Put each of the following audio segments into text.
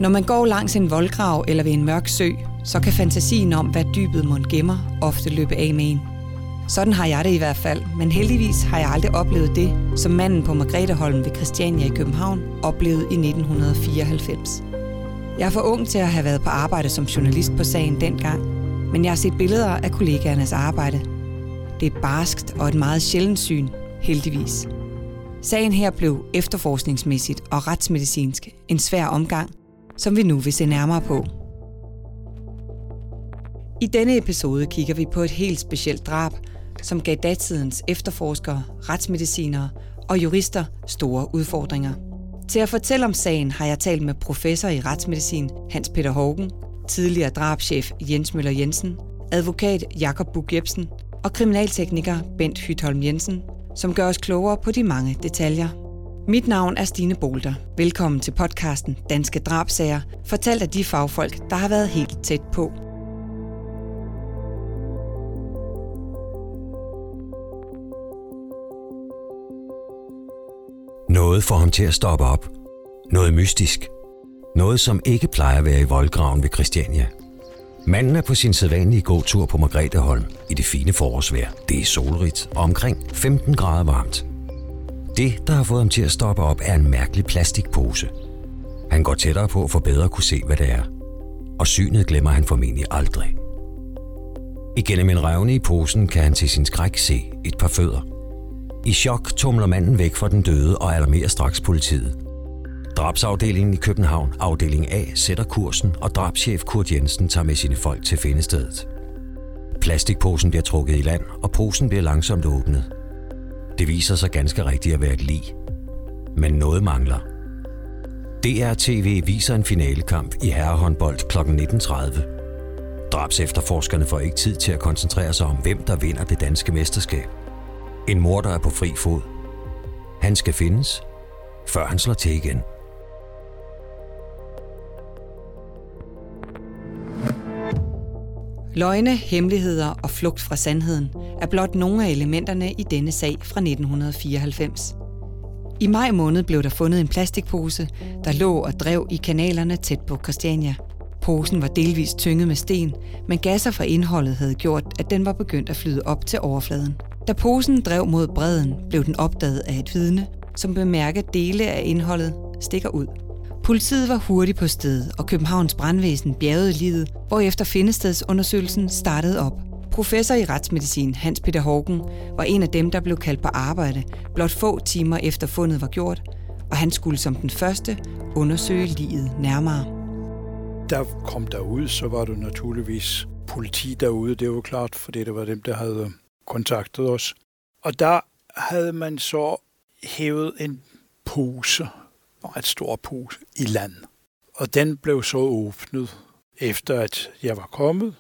Når man går langs en voldgrav eller ved en mørk sø, så kan fantasien om, hvad dybet mon gemmer, ofte løbe af med en. Sådan har jeg det i hvert fald, men heldigvis har jeg aldrig oplevet det, som manden på Margretheholm ved Christiania i København oplevede i 1994. Jeg er for ung til at have været på arbejde som journalist på sagen dengang, men jeg har set billeder af kollegaernes arbejde. Det er barskt og et meget sjældent syn, heldigvis. Sagen her blev efterforskningsmæssigt og retsmedicinsk en svær omgang, som vi nu vil se nærmere på. I denne episode kigger vi på et helt specielt drab, som gav datidens efterforskere, retsmedicinere og jurister store udfordringer. Til at fortælle om sagen har jeg talt med professor i retsmedicin Hans Peter Haugen, tidligere drabschef Jens Møller Jensen, advokat Jakob Buch Jepsen og kriminaltekniker Bent Hytholm Jensen, som gør os klogere på de mange detaljer. Mit navn er Stine Bolter. Velkommen til podcasten Danske Drabsager, fortalt af de fagfolk, der har været helt tæt på. Noget får ham til at stoppe op. Noget mystisk. Noget, som ikke plejer at være i voldgraven ved Christiania. Manden er på sin sædvanlige gåtur på Margretheholm i det fine forårsvejr. Det er solrigt og omkring 15 grader varmt. Det, der har fået ham til at stoppe op, er en mærkelig plastikpose. Han går tættere på for bedre at kunne se, hvad det er. Og synet glemmer han formentlig aldrig. Igennem en revne i posen kan han til sin skræk se et par fødder. I chok tumler manden væk fra den døde og alarmerer straks politiet. Drabsafdelingen i København, afdeling A, sætter kursen, og drabschef Kurt Jensen tager med sine folk til findestedet. Plastikposen bliver trukket i land, og posen bliver langsomt åbnet. Det viser sig ganske rigtigt at være et lig. Men noget mangler. DR-TV viser en finalekamp i herrehåndbold kl. 19.30. Drabsefterforskerne får ikke tid til at koncentrere sig om, hvem der vinder det danske mesterskab. En morder er på fri fod. Han skal findes, før han slår til igen. Løgne, hemmeligheder og flugt fra sandheden er blot nogle af elementerne i denne sag fra 1994. I maj måned blev der fundet en plastikpose, der lå og drev i kanalerne tæt på Christiania. Posen var delvist tynget med sten, men gasser fra indholdet havde gjort, at den var begyndt at flyde op til overfladen. Da posen drev mod bredden, blev den opdaget af et vidne, som bemærkede dele af indholdet stikker ud. Politiet var hurtigt på stedet, og Københavns brandvæsen bjergede liget, hvorefter findestedsundersøgelsen startede op. Professor i retsmedicin Hans Peter Haugen var en af dem, der blev kaldt på arbejde, blot få timer efter fundet var gjort, og han skulle som den første undersøge liget nærmere. Der kom derud, så var der naturligvis politi derude, det var klart, for det var dem, der havde kontaktet os. Og der havde man så hævet en pose, et stor pose, i land. Og den blev så åbnet, efter at jeg var kommet.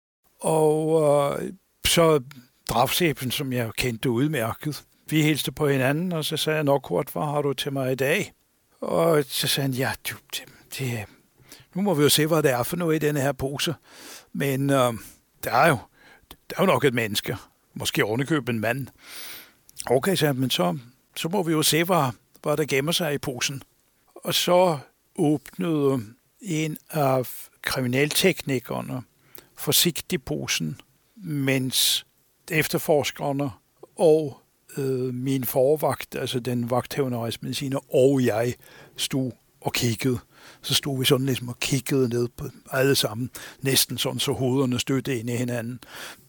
Og så drabschefen, som jeg kendte udmærket, vi hilste på hinanden, og så sagde jeg nok kort, hvad har du til mig i dag? Og så sagde han, ja, nu må vi jo se, hvad det er for noget i denne her pose. Men der er jo nok et menneske. Måske ovenikøbet en mand. Okay, sagde han, men så må vi jo se, hvad der gemmer sig i posen. Og så åbnede en af kriminalteknikerne forsigtigt posen, mens efterforskerne og min forvagt, altså den vagthavende retsmediciner, og jeg stod og kiggede. Så stod vi sådan ligesom og kiggede ned på alle sammen, næsten sådan, så hovederne stødte ind i hinanden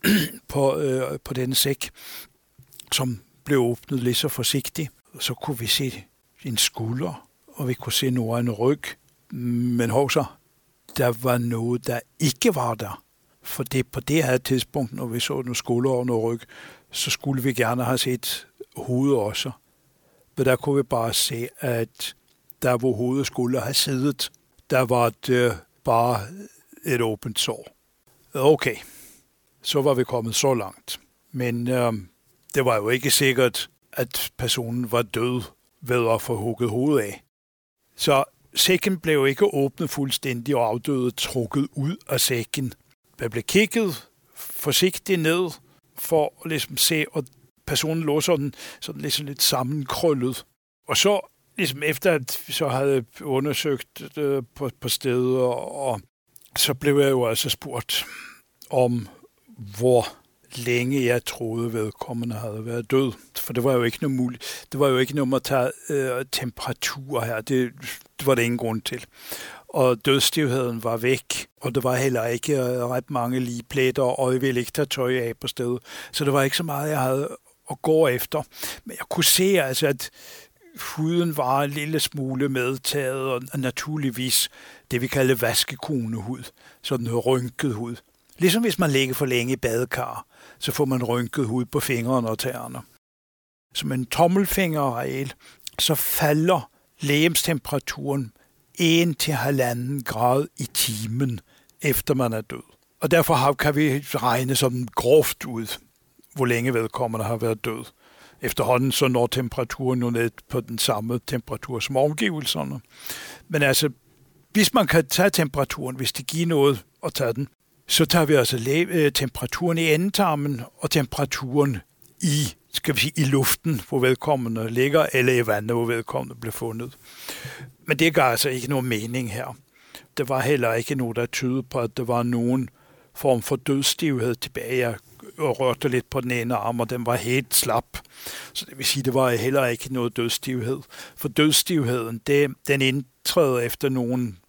på den sæk, som blev åbnet lidt så forsigtigt. Og så kunne vi se en skulder, og vi kunne se noget af en ryg. Men hovsa, der var noget, der ikke var der. For det på det her tidspunkt, når vi så nogle skulder og noget ryg, så skulle vi gerne have set hovedet også. Men der kunne vi bare se, at der hvor hovedet skulle have siddet, der var det bare et åbent sår. Okay, så var vi kommet så langt. Men det var jo ikke sikkert, at personen var død ved at få hugget hovedet af. Så sækken blev ikke åbnet fuldstændig, og afdøde trukket ud af sækken. Der blev kigget forsigtigt ned for at ligesom se, og personen lå sådan ligesom lidt sammenkrøllet. Og så ligesom efter at vi så havde undersøgt på stedet, og så blev jeg jo altså spurgt om, hvor længe jeg troede vedkommende havde været død. For det var jo ikke noget muligt. Det var jo ikke noget med at tage temperatur her. Det var der ingen grund til. Og dødsstivheden var væk, og der var heller ikke ret mange ligepletter, og jeg ville ikke tage tøj af på stedet. Så det var ikke så meget, jeg havde at gå efter. Men jeg kunne se altså, at huden var en lille smule medtaget, og naturligvis det, vi kalder vaskekonehud. Sådan en rynket hud. Ligesom hvis man ligger for længe i badekar, så får man rynket hud på fingrene og tæerne. Som en tommelfingerregel, så falder legemstemperaturen 1-1,5 grad i timen, efter man er død. Og derfor kan vi regne sådan groft ud, hvor længe vedkommende har været død. Efterhånden så når temperaturen jo ned på den samme temperatur som omgivelserne. Men altså, hvis man kan tage temperaturen, hvis det giver noget at tage den, så tager vi altså temperaturen i endetarmen og temperaturen i luften, hvor vedkommende ligger, eller i vandet, hvor vedkommende blev fundet. Men det gør altså ikke nogen mening her. Der var heller ikke noget, der tyder på, at der var nogen form for dødsstivhed tilbage. Jeg rørte lidt på den ene arm, og den var helt slap. Så det vil sige, det var heller ikke noget dødsstivhed. For dødsstivheden, den indtræder efter nogen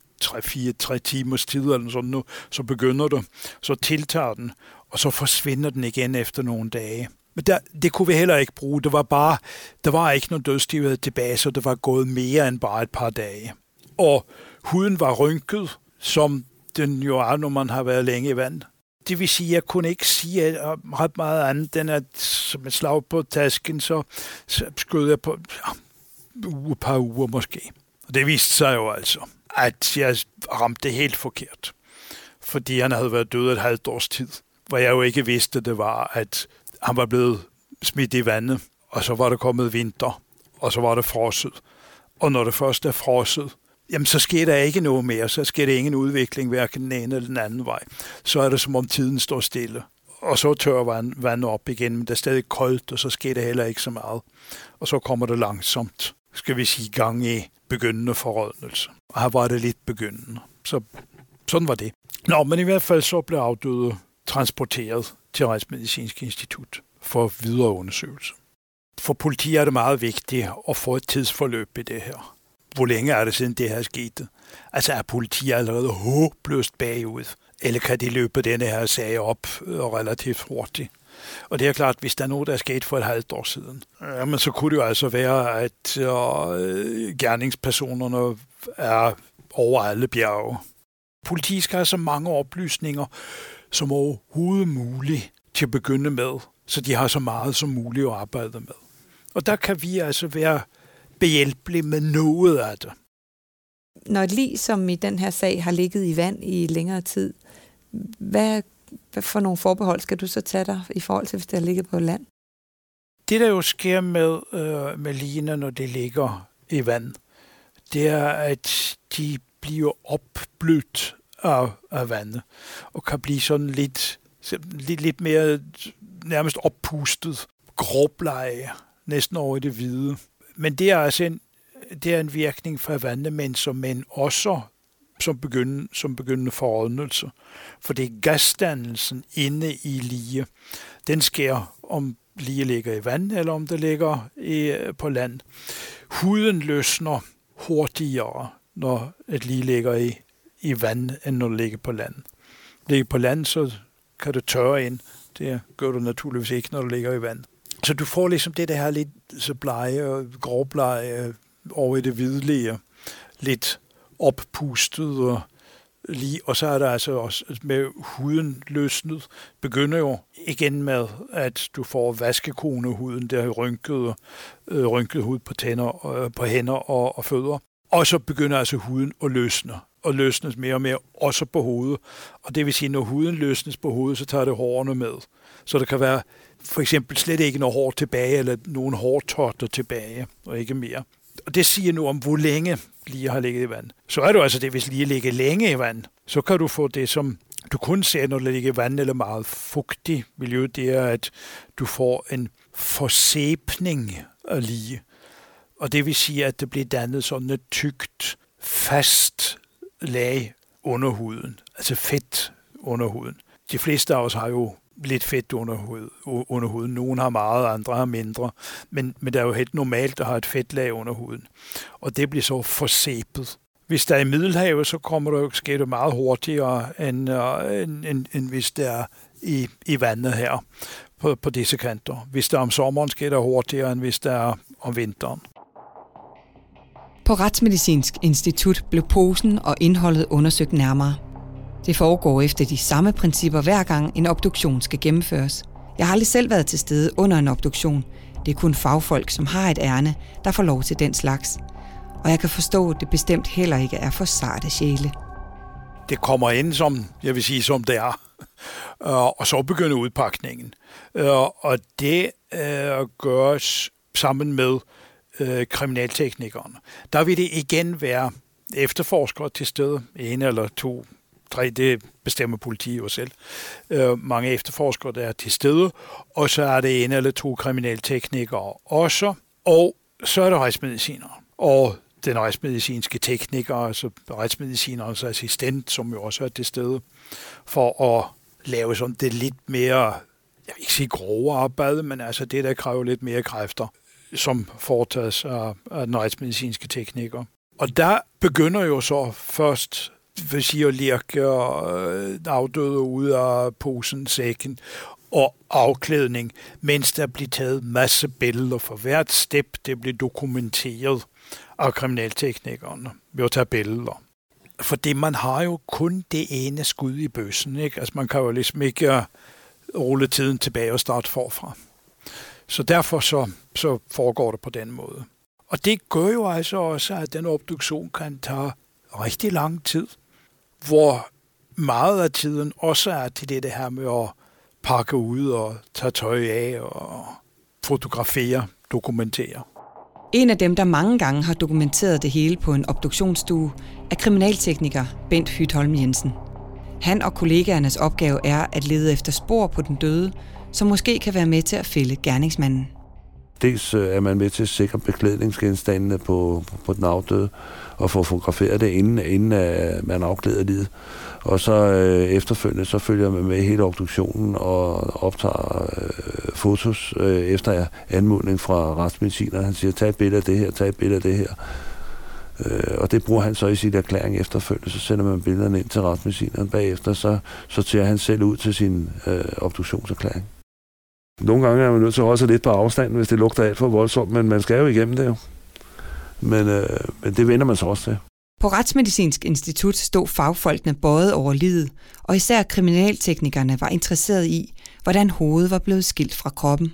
3 timers tid, eller sådan noget, så begynder det, så tiltager den, og så forsvinder den igen efter nogle dage. Men det kunne vi heller ikke bruge. Der var ikke nogen dødsstivhed tilbage, så det var gået mere end bare et par dage. Og huden var rynket, som den jo er, når man har været længe i vand. Det vil sige, at jeg kunne ikke sige ret meget andet, end at som et slag på tasken, så skød jeg på et par uger måske. Og det viste sig jo altså, at jeg ramte helt forkert. Fordi han havde været død et halvt års tid. Hvor jeg jo ikke vidste, det var, at han var blevet smidt i vandet, og så var der kommet vinter, og så var det frosset. Og når det først er frosset, jamen så sker der ikke noget mere, så sker der ingen udvikling, hverken den ene eller den anden vej. Så er det som om tiden står stille. Og så tørrer vandet op igen, men det er stadig koldt, og så sker der heller ikke så meget. Og så kommer det langsomt, skal vi sige, gang i begyndende forrådnelse. Og her var det lidt begyndende. Så sådan var det. Nå, men i hvert fald så blev afdøde transporteret til Retsmedicinsk Institut for videre undersøgelse. For politiet er det meget vigtigt at få et tidsforløb i det her. Hvor længe er det siden det her skete? Altså er politiet allerede håbløst bagud? Eller kan de løbe denne her sag op relativt hurtigt? Og det er klart, hvis der er noget, der er sket for et halvt år siden, jamen så kunne det jo altså være, at gerningspersonerne er over alle bjerge. Politiet skal have så mange oplysninger som overhovedet muligt til at begynde med, så de har så meget som muligt at arbejde med. Og der kan vi altså være behjælpelige med noget af det. Når et lig, som i den her sag, har ligget i vand i længere tid, hvad for nogle forbehold skal du så tage dig i forhold til, hvis det har ligget på land? Det, der jo sker med ligene, når det ligger i vand, det er, at de bliver opblødt af vandet, og kan blive sådan lidt mere nærmest oppustet, gråbleje, næsten over i det hvide. Men det er altså en virkning fra vandet, men også som begyndende forrådnelse. For det er gasdannelsen inde i lige. Den sker, om lige ligger i vand, eller om det ligger på land. Huden løsner hurtigere, når et lige ligger i vand, end når det ligger på land. Ligger på land, så kan det tørre ind. Det gør du naturligvis ikke, når du ligger i vand. Så du får ligesom det der her lidt så blege og gråbleje over i det hvidlige, lidt oppustet og så er der altså også med huden løsnet, begynder jo igen med, at du får vaskekonehuden, der rynket hud på tænder, på hænder og fødder. Og så begynder altså huden at løsne, og løsnes mere og mere, også på hovedet. Og det vil sige, når huden løsnes på hovedet, så tager det hårene med. Så der kan være for eksempel slet ikke noget hår tilbage, eller nogle hårtotter tilbage, og ikke mere. Og det siger nu om, hvor længe lige har ligget i vand. Så er det altså det, hvis lige ligger længe i vand, så kan du få det, som du kun ser, når det ligger i vand eller meget fugtig miljø, det er, at du får en forsæbning af lige. Og det vil sige, at det bliver dannet sådan et tykt, fast lag under huden, altså fedt under huden. De fleste af os har jo lidt fedt under huden. Nogle har meget, andre har mindre. Men det er jo helt normalt at have et fedtlag under huden. Og det bliver så forsæbet. Hvis der er i Middelhavet, så sker det meget hurtigere, end hvis det er i vandet her på disse kanter. Hvis der er om sommeren, sker det hurtigere, end hvis der er om vinteren. På Retsmedicinsk Institut blev posen og indholdet undersøgt nærmere. Det foregår efter de samme principper hver gang en obduktion skal gennemføres. Jeg har aldrig selv været til stede under en obduktion. Det er kun fagfolk, som har et ærne, der får lov til den slags. Og jeg kan forstå, at det bestemt heller ikke er for sarte sjæle. Det kommer ind, som det er. Og så begynder udpakningen. Og det gøres sammen med kriminalteknikerne. Der vil det igen være efterforskere til stede. 1 eller 2, 3, det bestemmer politiet jo selv. Mange efterforskere, der er til stede. Og så er det 1 eller 2 kriminalteknikere også. Og så er der retsmedicinere. Og den retsmedicinske tekniker, altså retsmedicinerens assistent, som jo også er til stede, for at lave sådan det lidt mere, jeg vil ikke sige grove arbejde, men altså det, der kræver lidt mere kræfter, som foretages af den retsmedicinske tekniker. Og der begynder jo så først, at lirke afdøde ud af posen, sækken og afklædning, mens der bliver taget masse billeder for hvert step, det bliver dokumenteret af kriminalteknikerne ved at tage billeder. Fordi man har jo kun det ene skud i bøssen, ikke? Altså man kan jo ligesom ikke rulle tiden tilbage og starte forfra. Så derfor så foregår det på den måde. Og det gør jo altså også, at den obduktion kan tage rigtig lang tid, hvor meget af tiden også er til det her med at pakke ud og tage tøj af og fotografere, dokumentere. En af dem, der mange gange har dokumenteret det hele på en obduktionsstue, er kriminaltekniker Bent Hytholm Jensen. Han og kollegaernes opgave er at lede efter spor på den døde, som måske kan være med til at fælde gerningsmanden. Dels er man med til at sikre beklædningsgenstandene på den afdøde og få fotograferet det, inden man afklæder livet. Og så efterfølgende, så følger man med hele obduktionen og optager fotos efter anmodning fra retsmedicineren. Han siger, tag et billede af det her, tag et billede af det her. Og det bruger han så i sin erklæring efterfølgende. Så sender man billederne ind til retsmedicineren bagefter, så sorterer han selv ud til sin obduktionserklæring. Nogle gange er man nødt til også lidt på afstand, hvis det lugter alt for voldsomt, men man skal jo igennem det jo. Men det vender man så også til. På Retsmedicinsk Institut stod fagfolkene bøjet over livet, og især kriminalteknikerne var interesseret i, hvordan hovedet var blevet skilt fra kroppen.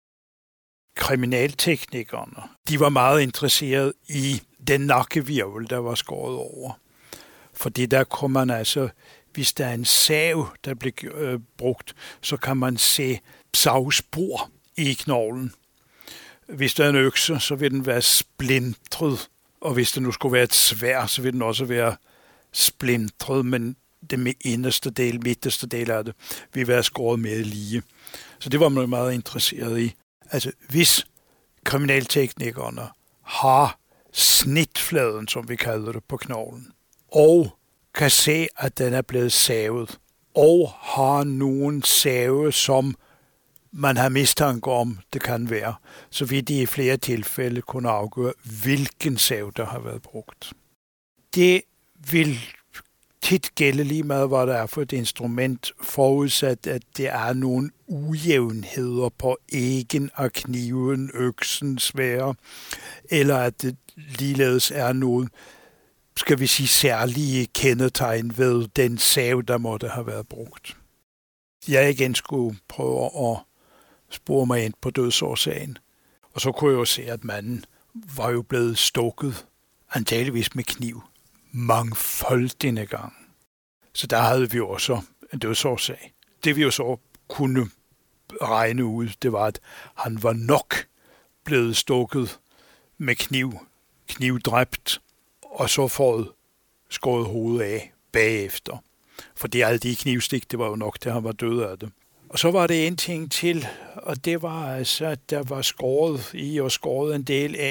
Kriminalteknikerne, de var meget interesseret i den nakkevirvel, der var skåret over. Fordi der kunne man altså, hvis der er en sav, der bliver brugt, så kan man se savspor i knoglen. Hvis der er en økse, så vil den være splintret. Og hvis det nu skulle være et sværd, så vil den også være splintret, men det midterste del af det vil være skåret mere lige. Så det var man meget interesseret i. Altså, hvis kriminalteknikerne har snitfladen, som vi kalder det, på knoglen, og kan se, at den er blevet savet, og har nogen save, som man har mistanke om, det kan være, så vil de i flere tilfælde kunne afgøre, hvilken sav, der har været brugt. Det vil tit gælde lige meget, hvad der er for et instrument, forudsat, at det er nogle ujævnheder på æggen af kniven, øksen, sværd, eller at det ligeledes er nogle, skal vi sige, særlige kendetegn ved den sav, der måtte have været brugt. Jeg igen skulle prøve at spore mig ind på dødsårsagen. Og så kunne jeg jo se, at manden var jo blevet stukket, antageligvis med kniv, mangfoldige gange. Så der havde vi også en dødsårsag. Det vi jo så kunne regne ud, det var, at han var nok blevet stukket med knivdræbt, og så fået skåret hovedet af bagefter. Fordi alle de knivstik, det var jo nok, til han var død af det. Og så var det en ting til, og det var altså, at der var skåret i og skåret en del af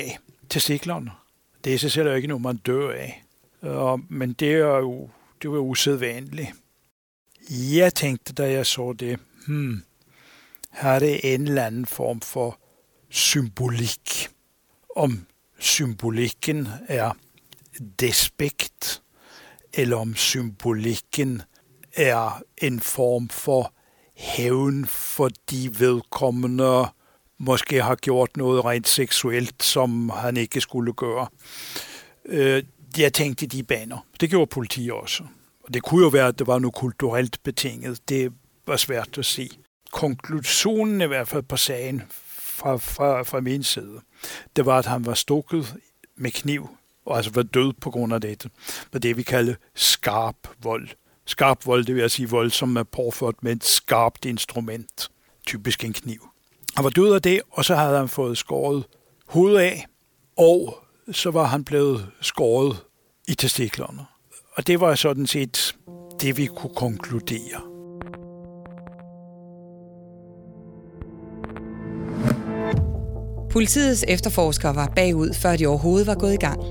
testiklerne. Det er sig selv ikke noget, man dør af. Men det var usædvanligt. Jeg tænkte, da jeg så det, her er det en eller anden form for symbolik. Om symbolikken er despekt, eller om symbolikken er en form for hævn, fordi vedkommende måske har gjort noget rent seksuelt, som han ikke skulle gøre. Jeg tænkte i de baner. Det gjorde politiet også. Og det kunne jo være, at det var noget kulturelt betinget. Det var svært at sige. Konklusionen i hvert fald på sagen fra min side, det var, at han var stukket med kniv, og altså var død på grund af dette. Med det, vi kalder skarp vold. Skarp vold, det vil sige vold, som er påført med et skarpt instrument. Typisk en kniv. Han var død af det, og så havde han fået skåret hovedet af, og så var han blevet skåret i testiklerne. Og det var sådan set det, vi kunne konkludere. Politiets efterforskere var bagud, før de overhovedet var gået i gang.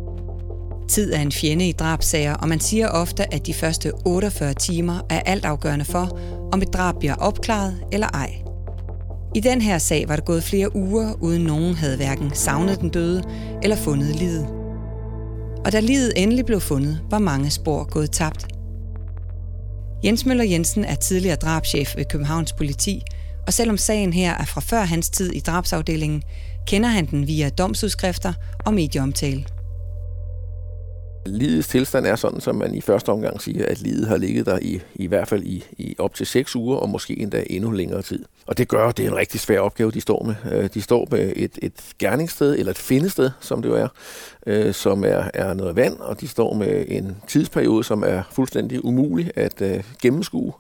Tid er en fjende i drabssager, og man siger ofte, at de første 48 timer er altafgørende for, om et drab bliver opklaret eller ej. I den her sag var der gået flere uger, uden nogen havde hverken savnet den døde eller fundet liget. Og da liget endelig blev fundet, var mange spor gået tabt. Jens Møller Jensen er tidligere drabschef ved Københavns Politi, og selvom sagen her er fra før hans tid i drabsafdelingen, kender han den via domsudskrifter og medieomtale. Ligets tilstand er sådan, som man i første omgang siger, at liget har ligget der i hvert fald i op til 6 uger, og måske endda endnu længere tid. Og det gør, det er en rigtig svær opgave, de står med. De står med et gerningssted, eller et findested, som det jo er, som er noget vand, og de står med en tidsperiode, som er fuldstændig umulig at gennemskue,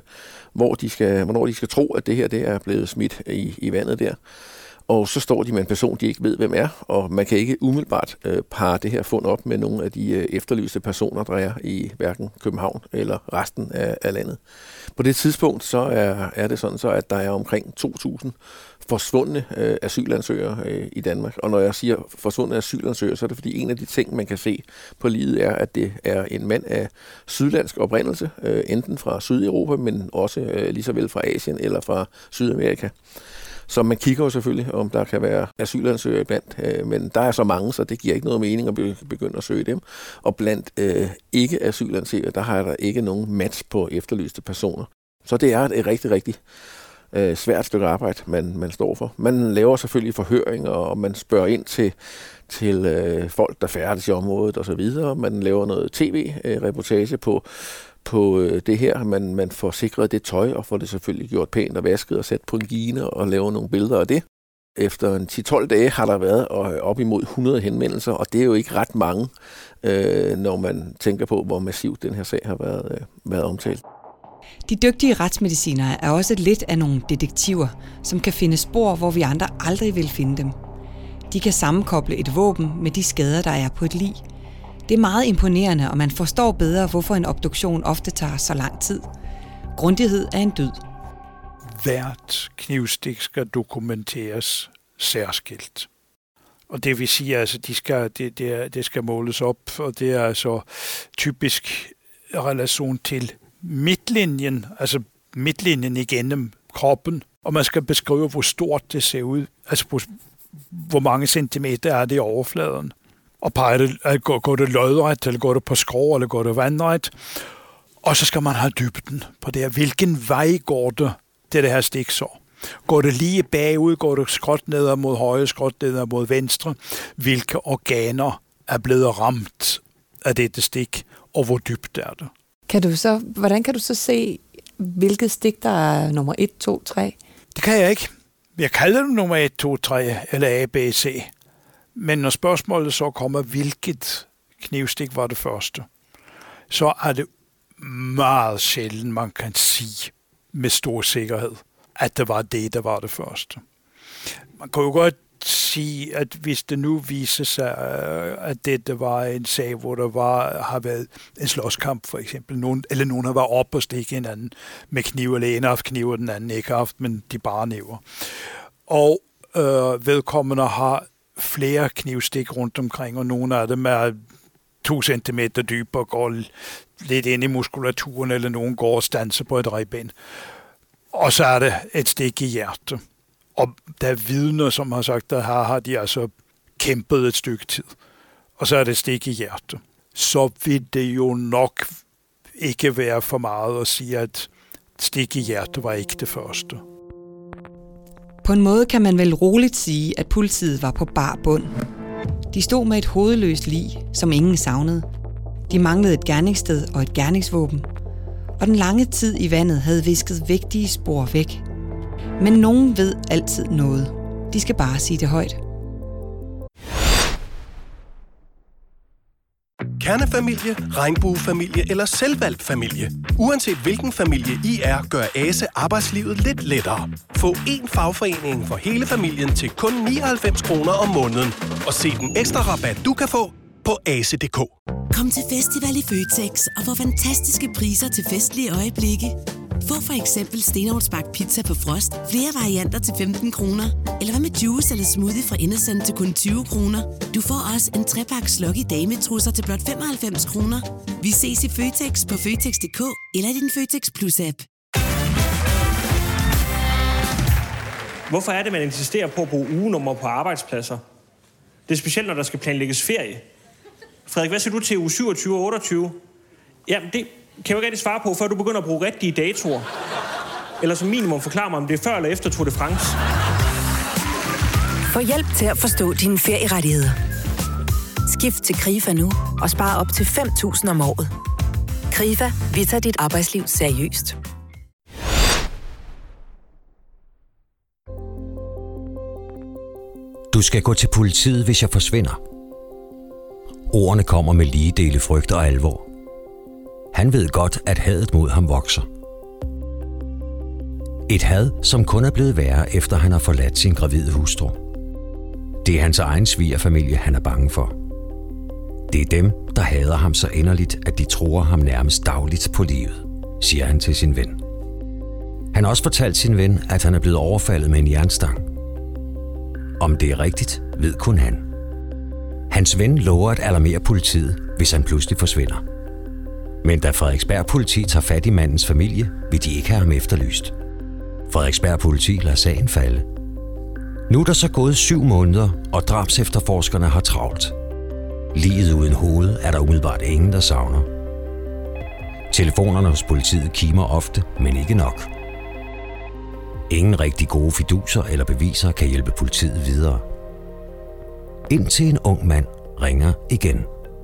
hvornår de skal tro, at det her det er blevet smidt i vandet der. Og så står de med en person, de ikke ved, hvem er, og man kan ikke umiddelbart parre det her fund op med nogle af de efterlyste personer, der er i hverken København eller resten af landet. På det tidspunkt så er det sådan, så at der er omkring 2.000 forsvundne asylansøgere i Danmark. Og når jeg siger forsvundne asylansøgere, så er det fordi en af de ting, man kan se på liget, er, at det er en mand af sydlandsk oprindelse, enten fra Sydeuropa, men også lige så vel fra Asien eller fra Sydamerika. Så man kigger jo selvfølgelig, om der kan være asylansøgere iblandt, men der er så mange, så det giver ikke noget mening at begynde at søge dem. Og blandt ikke asylansøgere, der har der ikke nogen match på efterlyste personer. Så det er et rigtig, rigtig svært stykke arbejde, man står for. Man laver selvfølgelig forhøringer, og man spørger ind til folk, der færdes i området osv. Man laver noget tv-reportage på det her. Man får sikret det tøj, og får det selvfølgelig gjort pænt og vasket og sat på en gine og laver nogle billeder af det. Efter en 10-12 dage har der været op imod 100 henvendelser, og det er jo ikke ret mange, når man tænker på, hvor massivt den her sag har været omtalt. De dygtige retsmedicinere er også lidt af nogle detektiver, som kan finde spor, hvor vi andre aldrig vil finde dem. De kan sammenkoble et våben med de skader, der er på et lig. Det er meget imponerende, og man forstår bedre, hvorfor en obduktion ofte tager så lang tid. Grundighed er en dyd. Hvert knivstik skal dokumenteres særskilt. Og det vil sige, altså, det skal måles op, og det er altså typisk relation til midtlinjen, altså midtlinjen igennem kroppen, og man skal beskrive, hvor stort det ser ud, altså hvor mange centimeter er det i overfladen. Og går det lodret, eller går det på skrå, eller går det vandret. Og så skal man have dybden på det her. Hvilken vej går det her stiksår? Går det lige bagud, går det skråt ned mod højre, skråt ned mod venstre? Hvilke organer er blevet ramt af dette stik, og hvor dybt er det? Hvordan kan du så se, hvilket stik, der er nummer 1, 2, 3? Det kan jeg ikke. Jeg kalder det nummer 1, 2, 3, eller A, B, C. Men når spørgsmålet så kommer, hvilket knivstik var det første, så er det meget sjældent, man kan sige med stor sikkerhed, at det var det, der var det første. Man kan jo godt sige, at hvis det nu viser sig, at det var en sag, hvor der har været en slåskamp for eksempel, nogen har været op og stikke hinanden med kniv, eller en har haft kniv, og den anden ikke har haft, men de bare næver. Og vedkommende har flere knivstik rundt omkring, og nogle af dem er 2 centimeter dyb og går lidt ind i muskulaturen, eller nogen går og standser på et ribben. Og så er det et stik i hjertet. Og der er vidner, som har sagt, at her har de altså kæmpet et stykke tid. Og så er det et stik i hjertet. Så vil det jo nok ikke være for meget at sige, at stik i hjertet var ikke det første. På en måde kan man vel roligt sige, at politiet var på bar bund. De stod med et hovedløst lig, som ingen savnede. De manglede et gerningssted og et gerningsvåben. Og den lange tid i vandet havde visket vigtige spor væk. Men nogen ved altid noget. De skal bare sige det højt. Kernefamilie, regnbuefamilie eller selvvalgt familie. Uanset hvilken familie I er, gør ASE arbejdslivet lidt lettere. Få én fagforening for hele familien til kun 99 kroner om måneden. Og se den ekstra rabat, du kan få på ase.dk. Kom til festival i Føtex og få fantastiske priser til festlige øjeblikke. Få for eksempel stenavnsbagt pizza på frost, flere varianter til 15 kroner. Eller hvad med juice eller smoothie fra Innocent til kun 20 kroner. Du får også en 3-pakke Lucky dametrusser til blot 95 kroner. Vi ses i Føtex på Føtex.dk eller i din Føtex Plus-app. Hvorfor er det, man insisterer på at bruge ugenummer på arbejdspladser? Det er specielt, når der skal planlægges ferie. Frederik, hvad siger du til uge 27 og 28? Jamen, det kan jeg jo ikke rigtig svare på, før du begynder at bruge rigtige datoer. Eller som minimum forklare mig, om det er før eller efter Tour de France. Få hjælp til at forstå dine ferierettigheder. Skift til Krifa nu og spar op til 5.000 om året. Krifa, vi tager dit arbejdsliv seriøst. Du skal gå til politiet, hvis jeg forsvinder. Ordene kommer med lige dele frygt og alvor. Han ved godt, at hadet mod ham vokser. Et had, som kun er blevet værre, efter han har forladt sin gravide hustru. Det er hans egen svigerfamilie, han er bange for. Det er dem, der hader ham så inderligt, at de truer ham nærmest dagligt på livet, siger han til sin ven. Han har også fortalt sin ven, at han er blevet overfaldet med en jernstang. Om det er rigtigt, ved kun han. Hans ven lover at alarmere politiet, hvis han pludselig forsvinder. Men da Frederiksberg politi tager fat i mandens familie, vil de ikke have ham efterlyst. Frederiksberg politi lader sagen falde. Nu er der så gået 7 måneder, og drabsefterforskerne har travlt. Liget uden hoved er der umiddelbart ingen, der savner. Telefonerne hos politiet kimer ofte, men ikke nok. Ingen rigtig gode fiduser eller beviser kan hjælpe politiet videre. Indtil en ung mand ringer igen.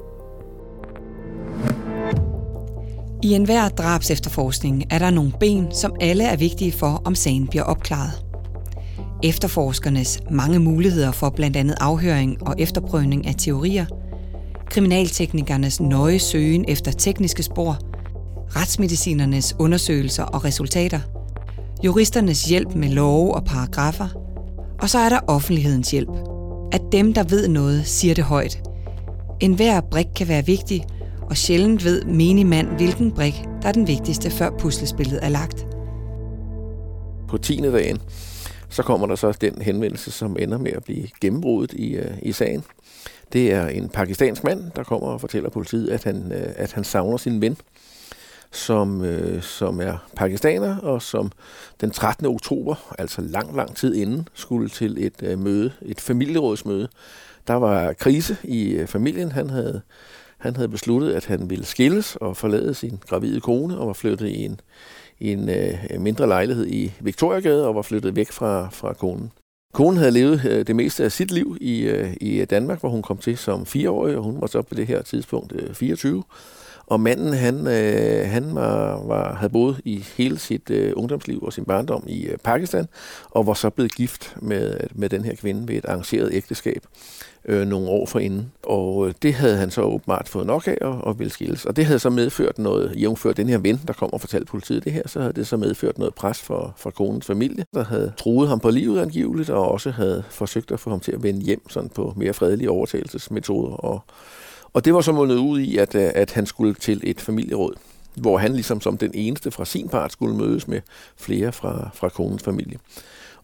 I enhver drabsefterforskning er der nogle ben, som alle er vigtige for, om sagen bliver opklaret. Efterforskernes mange muligheder for blandt andet afhøring og efterprøvning af teorier, kriminalteknikernes nøje søgen efter tekniske spor, retsmedicinernes undersøgelser og resultater, juristernes hjælp med love og paragrafer, og så er der offentlighedens hjælp. At dem, der ved noget, siger det højt. Enhver brik kan være vigtig, og sjældent ved menig mand, hvilken brik, der er den vigtigste, før puslespillet er lagt. På 10. dagen, så kommer der så den henvendelse, som ender med at blive gennembruddet i sagen. Det er en pakistansk mand, der kommer og fortæller politiet, at han savner sin ven, som er pakistaner, og som den 13. oktober, altså lang tid inden, skulle til et familierådsmøde. Der var krise i familien. Han havde besluttet, at han ville skilles og forlade sin gravide kone, og var flyttet i en mindre lejlighed i Victoriagade, og var flyttet væk fra konen. Konen havde levet det meste af sit liv i Danmark, hvor hun kom til som 4-årig, og hun var så på det her tidspunkt 24. Og manden, han havde boet i hele sit ungdomsliv og sin barndom i Pakistan, og var så blevet gift med den her kvinde ved et arrangeret ægteskab nogle år forinden. Og det havde han så åbenbart fået nok af og ville skilles. Og det havde så medført noget, jævnfør den her ven, der kom og fortalte politiet det her, så havde det så medført noget pres fra konens familie, der havde truet ham på livet angiveligt, og også havde forsøgt at få ham til at vende hjem sådan på mere fredelige overtagelsesmetoder. Og det var så mundet ud i, at han skulle til et familieråd, hvor han ligesom som den eneste fra sin part skulle mødes med flere fra konens familie.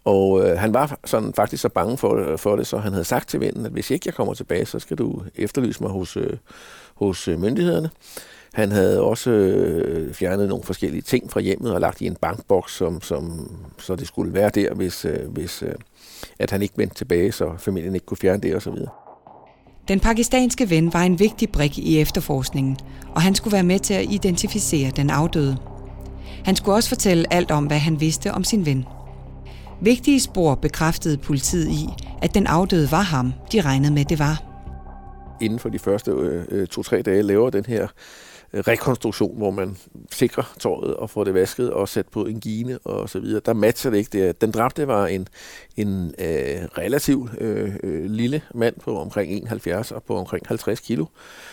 Og han var sådan faktisk så bange for det, så han havde sagt til vennen, at hvis ikke jeg kommer tilbage, så skal du efterlyse mig hos myndighederne. Han havde også fjernet nogle forskellige ting fra hjemmet og lagt i en bankboks, så det skulle være der, hvis at han ikke vendte tilbage, så familien ikke kunne fjerne det osv. Den pakistanske ven var en vigtig brik i efterforskningen, og han skulle være med til at identificere den afdøde. Han skulle også fortælle alt om, hvad han vidste om sin ven. Vigtige spor bekræftede politiet i, at den afdøde var ham, de regnede med, det var. Inden for de første 2-3 dage laver den her rekonstruktion, hvor man sikrer tøjet og får det vasket og sat på en gine og så videre. Der matcher det ikke. Den dræbte var en relativt lille mand på omkring 71 og på omkring 50 kilo.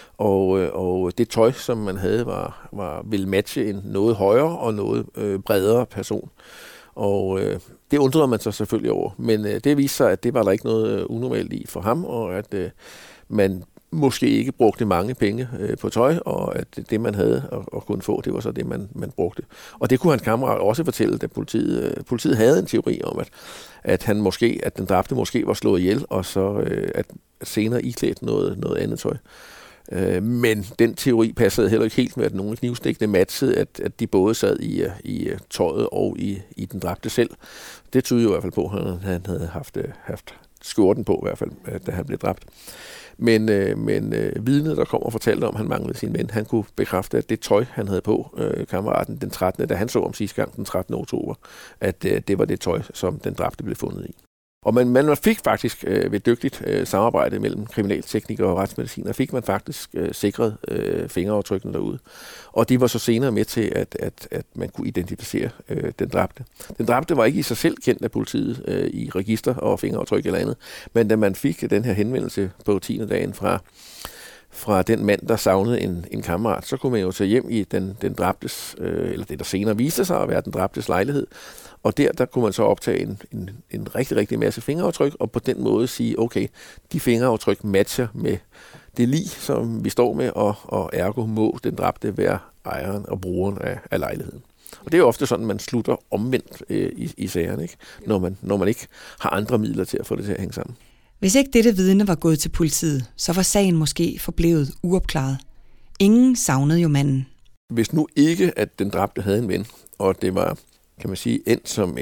Og det tøj, som man havde, ville matche en noget højere og noget bredere person. Og det undrede man sig selvfølgelig over. Men det viste sig, at det var der ikke noget unormalt i for ham, og at man måske ikke brugte mange penge på tøj, og at det, man havde at kunne få, det var så det, man brugte. Og det kunne hans kammerat også fortælle, da politiet havde en teori om, at den dræbte måske var slået ihjel, og så at senere iklædt noget andet tøj. Men den teori passede heller ikke helt med, at nogle knivstikkene matchede, at de både sad i tøjet og i den dræbte selv. Det tyder jo i hvert fald på, at han havde haft skjorten på, i hvert fald, da han blev dræbt. Men vidnet, der kom og fortalte om, at han manglede sin ven, han kunne bekræfte, at det tøj, han havde på, kammeraten den 13., da han så om sidste gang den 13. oktober, at det var det tøj, som den dræbte blev fundet i. Og man fik faktisk ved dygtigt samarbejde mellem kriminalteknikere og retsmediciner, fik man faktisk sikret fingeraftrykkene derude. Og de var så senere med til, at man kunne identificere den dræbte. Den dræbte var ikke i sig selv kendt af politiet i register og fingeraftryk eller andet, men da man fik den her henvendelse på 10. dagen fra den mand, der savnede en kammerat, så kunne man jo tage hjem i den dræbtes, eller det der senere viste sig at være den dræbtes lejlighed. Og der kunne man så optage en rigtig, rigtig masse fingeraftryk, og på den måde sige, okay, de fingeraftryk matcher med det lig, som vi står med, og ergo må den dræbte være ejeren og brugeren af lejligheden. Og det er jo ofte sådan, man slutter omvendt i sagerne, ikke? Når man ikke har andre midler til at få det til at hænge sammen. Hvis ikke dette vidne var gået til politiet, så var sagen måske forblevet uopklaret. Ingen savnede jo manden. Hvis nu ikke, at den dræbte havde en ven, og det var, kan man sige, endt som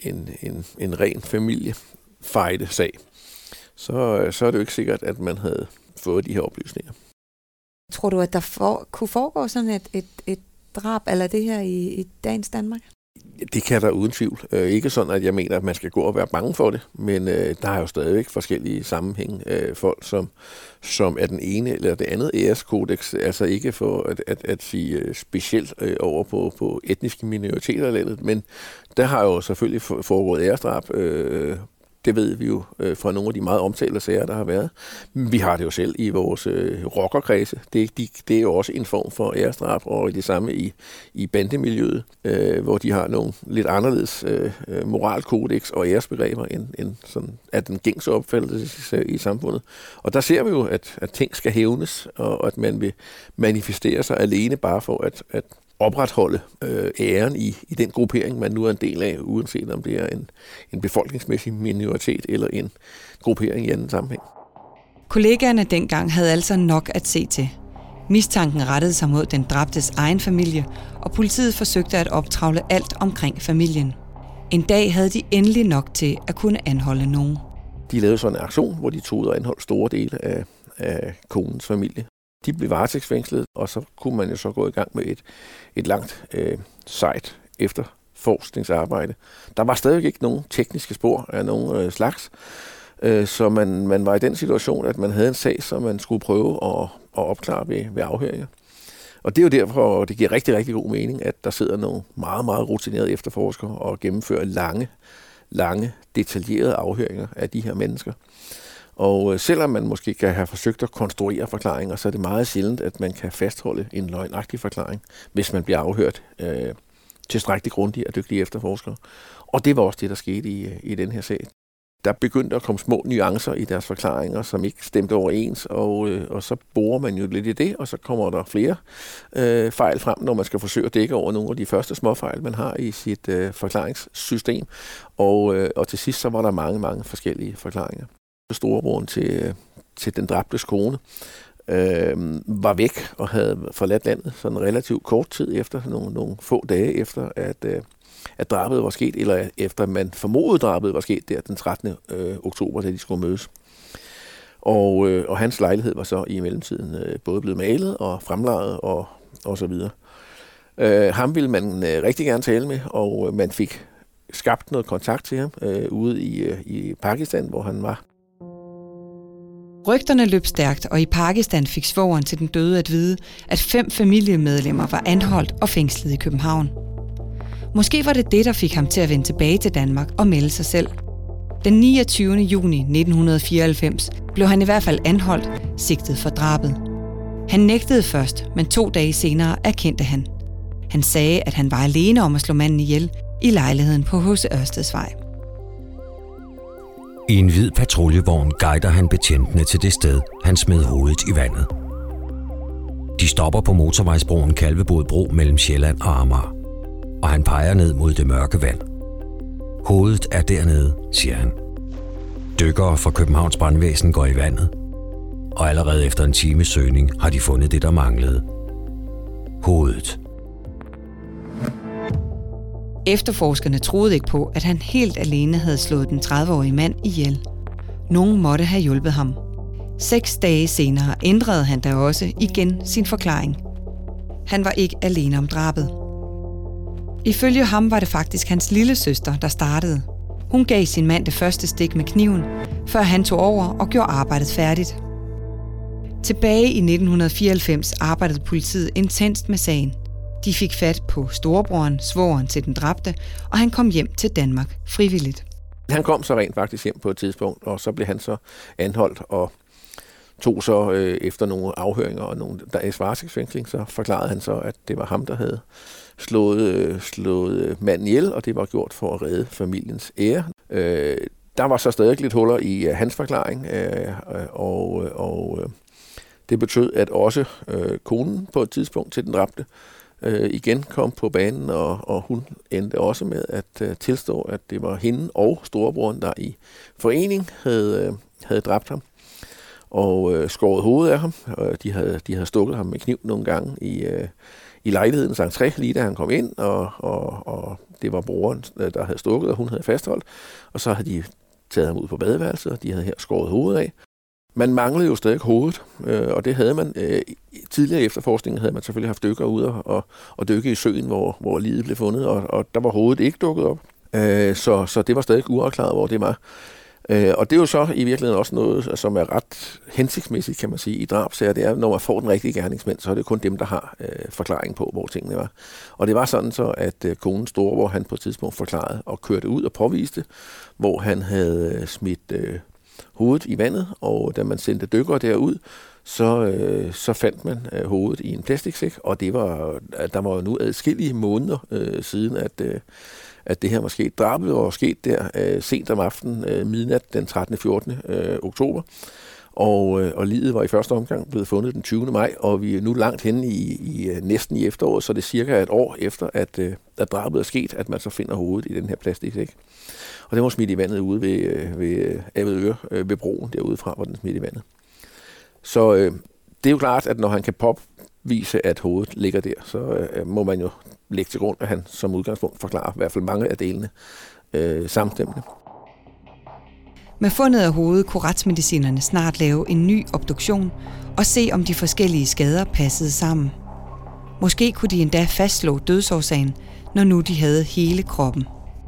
en ren familiefejde-sag, så er det jo ikke sikkert, at man havde fået de her oplysninger. Tror du, at der kunne foregå sådan et drab eller det her i dagens Danmark? Det kan der uden tvivl. Ikke sådan, at jeg mener, at man skal gå og være bange for det, men der er jo stadigvæk forskellige sammenhæng. Folk, som er den ene eller det andet æreskodex, altså ikke for at sige specielt over på etniske minoriteter eller andet, men der har jo selvfølgelig foregået æresdrab. Det ved vi jo fra nogle af de meget omtalte sager, der har været. Vi har det jo selv i vores rockerkredse. Det er jo også en form for æresdrab, og det samme i bandemiljøet, hvor de har nogle lidt anderledes moralkodex og æresbegreber end sådan, at den gængse opfattelse i samfundet. Og der ser vi jo, at ting skal hævnes, og at man vil manifestere sig alene bare for at opretholde æren i den gruppering, man nu er en del af, uanset om det er en befolkningsmæssig minoritet eller en gruppering i anden sammenhæng. Kollegaerne dengang havde altså nok at se til. Mistanken rettede sig mod den dræbtes egen familie, og politiet forsøgte at optravle alt omkring familien. En dag havde de endelig nok til at kunne anholde nogen. De lavede sådan en aktion, hvor de tog ud og anholdt store dele af konens familie. De blev varetægtsfængslet, og så kunne man jo så gå i gang med et langt sejt efterforskningsarbejde. Der var stadig ikke nogen tekniske spor af nogen slags, så man var i den situation, at man havde en sag, som man skulle prøve at opklare ved afhøringer. Og det er jo derfor, det giver rigtig, rigtig god mening, at der sidder nogle meget, meget rutinerede efterforskere og gennemfører lange, detaljerede afhøringer af de her mennesker. Og selvom man måske kan have forsøgt at konstruere forklaringer, så er det meget sjældent, at man kan fastholde en løgnagtig forklaring, hvis man bliver afhørt tilstrækkeligt grundigt af dygtige efterforskere. Og det var også det, der skete i den her sag. Der begyndte at komme små nuancer i deres forklaringer, som ikke stemte overens, og så borer man jo lidt i det, og så kommer der flere fejl frem, når man skal forsøge at dække over nogle af de første småfejl, man har i sit forklaringssystem. Og til sidst så var der mange forskellige forklaringer. Storebroren til den dræbtes kone var væk og havde forladt landet sådan relativt kort tid efter, nogle få dage efter, at drabet var sket, eller efter man formodede drabet var sket der den 13. oktober, da de skulle mødes. Og hans lejlighed var så i mellemtiden både blevet malet og fremlejet og så videre. Ham ville man rigtig gerne tale med, og man fik skabt noget kontakt til ham ude i Pakistan, hvor han var. Rygterne løb stærkt, og i Pakistan fik svogeren til den døde at vide, at 5 familiemedlemmer var anholdt og fængslet i København. Måske var det det, der fik ham til at vende tilbage til Danmark og melde sig selv. Den 29. juni 1994 blev han i hvert fald anholdt, sigtet for drabet. Han nægtede først, men 2 dage senere erkendte han. Han sagde, at han var alene om at slå manden ihjel i lejligheden på H.C. Ørsteds-vej. I en hvid patruljevogn guider han betjentene til det sted, han smed hovedet i vandet. De stopper på motorvejsbroen Kalvebodbro mellem Sjælland og Amager, og han peger ned mod det mørke vand. Hovedet er dernede, siger han. Dykkere fra Københavns Brandvæsen går i vandet, og allerede efter en times søgning har de fundet det, der manglede. Hovedet. Efterforskerne troede ikke på, at han helt alene havde slået den 30-årige mand ihjel. Nogen måtte have hjulpet ham. 6 dage senere ændrede han da også igen sin forklaring. Han var ikke alene om drabet. Ifølge ham var det faktisk hans lille søster, der startede. Hun gav sin mand det første stik med kniven, før han tog over og gjorde arbejdet færdigt. Tilbage i 1994 arbejdede politiet intenst med sagen. De fik fat på storebroren, svogeren til den dræbte, og han kom hjem til Danmark frivilligt. Han kom så rent faktisk hjem på et tidspunkt, og så blev han så anholdt og tog så efter nogle afhøringer og nogle varetægtsfængsling, så forklarede han så, at det var ham, der havde slået manden ihjel, og det var gjort for at redde familiens ære. Der var så stadig lidt huller i hans forklaring, og det betød, at også konen på et tidspunkt til den dræbte igen kom på banen, og hun endte også med at tilstå, at det var hende og storebroren, der i forening havde dræbt ham og skåret hovedet af ham. De havde stukket ham med kniv nogle gange i lejlighedens entré, lige da han kom ind, og det var broren, der havde stukket, og hun havde fastholdt. Og så havde de taget ham ud på badeværelset, og de havde her skåret hovedet af. Man manglede jo stadig hovedet, og det havde man. Tidligere i efterforskningen havde man selvfølgelig haft dykkere ude og dykke i søen, hvor liget blev fundet, og der var hovedet ikke dukket op. Så det var stadig uafklaret, hvor det var. Og det er jo så i virkeligheden også noget, som er ret hensigtsmæssigt, kan man sige, i drabsager. Det er, når man får den rigtige gerningsmænd, så er det kun dem, der har forklaring på, hvor tingene var. Og det var sådan så, at konen storebror, han på et tidspunkt forklarede og kørte ud og påviste, hvor han havde smidt hovedet i vandet, og da man sendte dykkere derud, så fandt man hovedet i en plastiksæk, og der var jo nu adskillige måneder siden, at det her var sket. Drabet var sket der sent om aftenen, midnat den 13. 14. oktober, og liget var i første omgang blevet fundet den 20. maj, og vi er nu langt henne næsten i efteråret, så det er cirka et år efter, at drabet er sket, at man så finder hovedet i den her plastiksæk. Og den var smidt i vandet ude ved Avedøre, ved broen derude fra, hvor den smidt i vandet. Så det er jo klart, at når han kan påvise, at hovedet ligger der, så må man jo lægge til grund, at han som udgangspunkt forklarer i hvert fald mange af delene samstemmende. Med fundet af hovedet kunne retsmedicinerne snart lave en ny obduktion og se, om de forskellige skader passede sammen. Måske kunne de endda fastslå dødsårsagen, når nu de havde hele kroppen.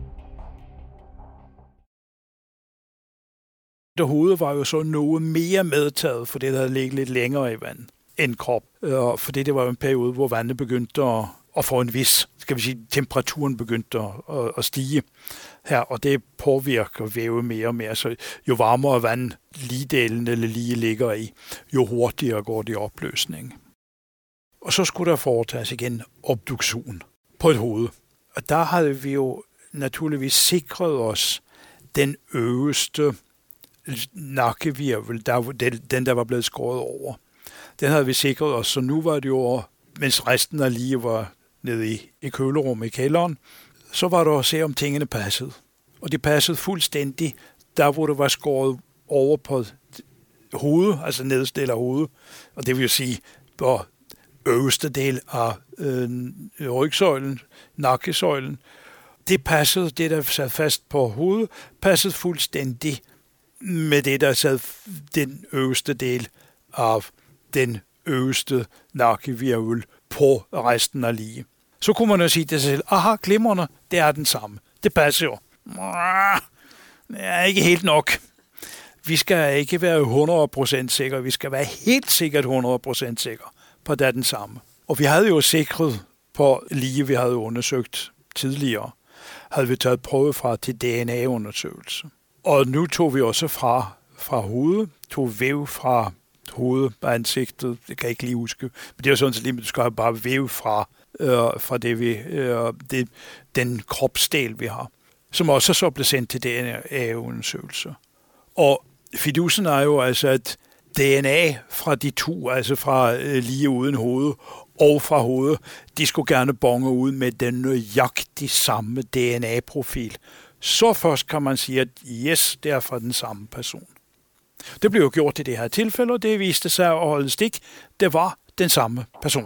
Det hovedet var jo så noget mere medtaget, for det havde ligget lidt længere i vand end krop. Fordi det var en periode, hvor vandet begyndte at få en vis, skal vi sige, temperaturen begyndte at stige her, og det påvirker væve mere og mere. Så jo varmere vand ligedelen eller lige ligger i, jo hurtigere går det i opløsning. Og så skulle der foretages igen obduktion på et hoved. Og der havde vi jo naturligvis sikret os, den øverste nakkevirvel, den der var blevet skåret over. Den havde vi sikret os, så nu var det jo, mens resten af liget var nede i kølerummet i kælderen, så var der at se, om tingene passede. Og det passede fuldstændig, der hvor det var skåret over på hovedet, altså nederste del af hovedet, og det vil sige på øverste del af rygsøjlen, nakkesøjlen. Det passede, det der sad fast på hovedet, passede fuldstændig med det, der sad den øverste del af den øverste nakkevirvel på resten af liget. Så kunne man jo sige til sig selv, aha, glimrende, det er den samme. Det passer jo. Det er ikke helt nok. Vi skal ikke være 100% sikre, vi skal være helt sikkert 100% sikre på, det er den samme. Og vi havde jo sikret på lige, vi havde undersøgt tidligere, havde vi taget prøve fra til DNA-undersøgelse. Og nu tog vi også fra hovedet, tog væv fra hovedet og ansigtet, det kan jeg ikke lige huske, men det er jo sådan, at du skal have bare væv fra den kropsdel, vi har, som også så blev sendt til DNA-undersøgelse. Og fidusen er jo altså, at DNA fra de to, altså fra lige uden hoved og fra hovedet, de skulle gerne bonge ud med den nøjagtigt samme DNA-profil. Så først kan man sige, at yes, det er fra den samme person. Det blev jo gjort i det her tilfælde, og det viste sig at holde stik. Det var den samme person.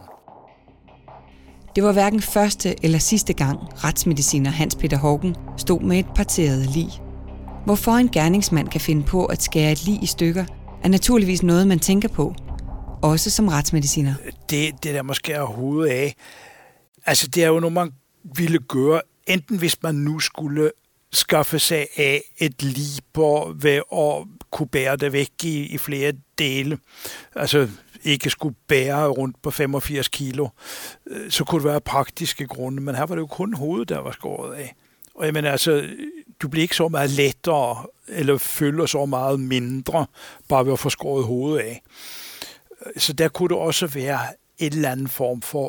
Det var hverken første eller sidste gang retsmediciner Hans Peter Haugen stod med et parteret lig. Hvorfor en gerningsmand kan finde på at skære et lig i stykker, er naturligvis noget, man tænker på. Også som retsmediciner. Det der man skærer hovedet af, altså det er jo noget, man ville gøre, enten hvis man nu skulle skaffe sig af et lig på ved at kunne bære det væk i flere dele, altså ikke skulle bære rundt på 85 kilo, så kunne det være praktiske grunde, men her var det jo kun hovedet, der var skåret af. Og jeg mener, altså, du bliver ikke så meget lettere, eller føler så meget mindre, bare ved at få skåret hovedet af. Så der kunne det også være en eller anden form for